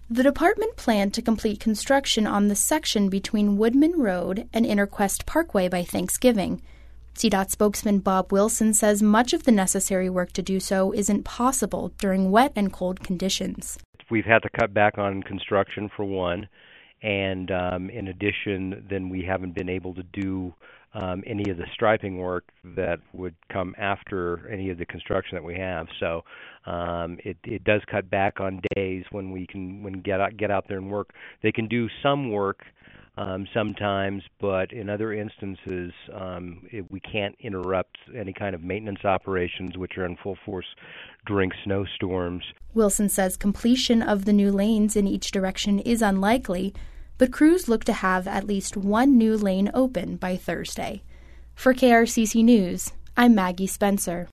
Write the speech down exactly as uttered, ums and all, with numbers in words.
The department planned to complete construction on the section between Woodman Road and Interquest Parkway by Thanksgiving. C DOT spokesman Bob Wilson says much of the necessary work to do so isn't possible during wet and cold conditions. We've had to cut back on construction for one, and um, in addition, then we haven't been able to do um, any of the striping work that would come after any of the construction that we have. So um, it, it does cut back on days when we can when get out, get out there and work. They can do some work um, sometimes, but in other instances, um, it, we can't interrupt any kind of maintenance operations, which are in full force during snowstorms. Wilson says completion of the new lanes in each direction is unlikely, but crews look to have at least one new lane open by Thursday. For K R C C News, I'm Maggie Spencer.